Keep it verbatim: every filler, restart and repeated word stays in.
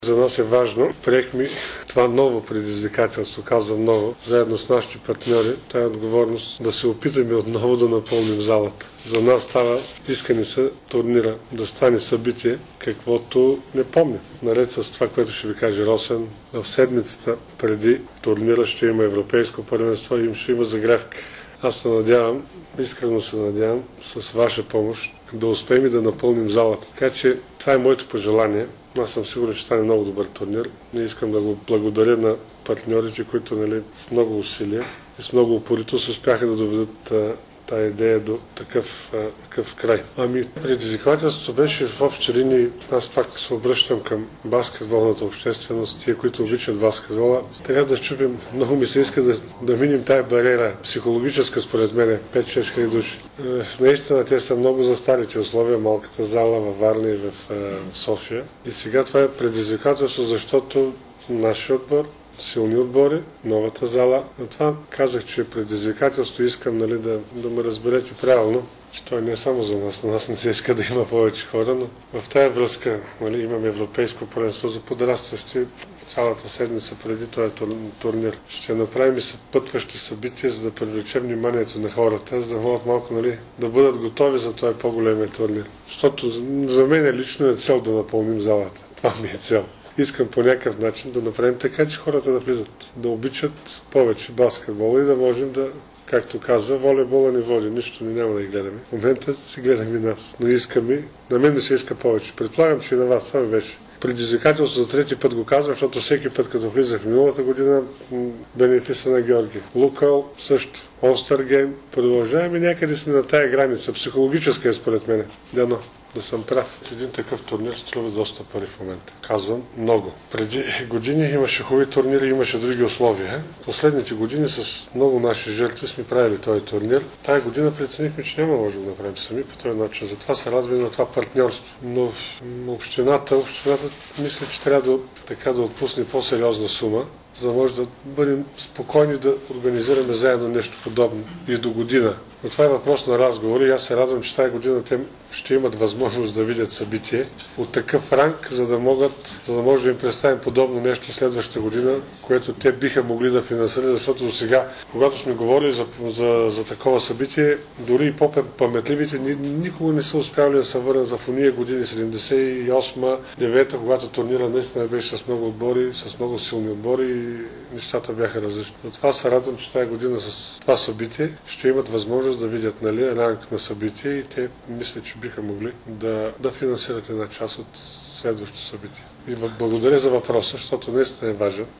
За нас е важно. Приехме това ново предизвикателство, казвам ново, заедно с нашите партньори, тая отговорност да се опитаме отново да напълним залата. За нас става искане се турнира да стане събитие, каквото не помня. Наред с това, което ще ви каже Росен, в седмицата преди турнира ще има европейско първенство и им ще има загрявка. Аз се надявам, искрено се надявам, с ваша помощ да успеем и да напълним залата. Така че това е моето пожелание. Аз съм сигурен, че стане много добър турнир. Не искам да го благодаря на партньорите, които нали, с много усилия и с много упоритост успяха да доведат а, тая идея до такъв, а, такъв край. Ами, предизвикателството беше в общи линии, аз пак се обръщам към баскетболната общественост, тия, които обичат баскетбола. Трябва да щупим, много ми се иска да, да минем тая бариера, психологическа според мен, пет-шест хиляди души. Е, наистина те са много за старите условия, малката зала във Варна и в е, София. И сега това е предизвикателство, защото нашия отбор, силни отбори, новата зала. Затова казах, че предизвикателство искам нали, да, да ме разберете правилно, че той не е само за нас. На нас не се иска да има повече хора, но в тая връзка нали, имаме европейско първенство за подрастващи цялата седмица преди този турнир. Ще направим и съпътващи събития, за да привлечем вниманието на хората, за да могат малко нали, да бъдат готови за този по-големия турнир. Защото за мен лично е цел да напълним залата. Това ми е цел. Искам по някакъв начин да направим така, че хората да влизат, да обичат повече баскетбола и да можем да, както каза, волейбола ни води, нищо ни няма да ги гледаме. В момента си гледаме нас, но искаме, на мен да се иска повече. Предполагам, че и на вас това ми беше. Предизвикателство за трети път го казвам, защото всеки път, като влизах миналата година, бенефиса на Георги. Лукал също. All-Star Game. Продължаваме някъде сме на тая граница. Психологическа е според мен. Дано. Да съм прав. Един такъв турнир струва доста пари в момента. Казвам много. Преди години имаше хубави турнири, имаше други условия. Последните години с много наши жертви сме правили този турнир. Тая година преценихме, че няма може да го направим сами по този начин. Затова се радваме на това партньорство. Но общината, общината мисля, че трябва да, така да отпусне по-сериозна сума, за да може да бъдем спокойни да организираме заедно нещо подобно и до година. Но това е въпрос на разговор и аз се радвам, че тази година те ще имат възможност да видят събитие от такъв ранг, за да могат, за да може да им представим подобно нещо следващата година, което те биха могли да финансират, защото до сега, когато сме говорили за, за, за такова събитие, дори и по-паметливите никога не са успявали да се върнат в уния години седемдесет и осма девета, когато турнира наистина беше с много отбори, с много силни отбори и нещата бяха различни. Затова се радвам, че тази година с това събитие ще имат възможност да видят нали, ранг на събитие и те мисля, че биха могли да, да финансират една част от следващото събитие. И благодаря за въпроса, защото наистина е важен.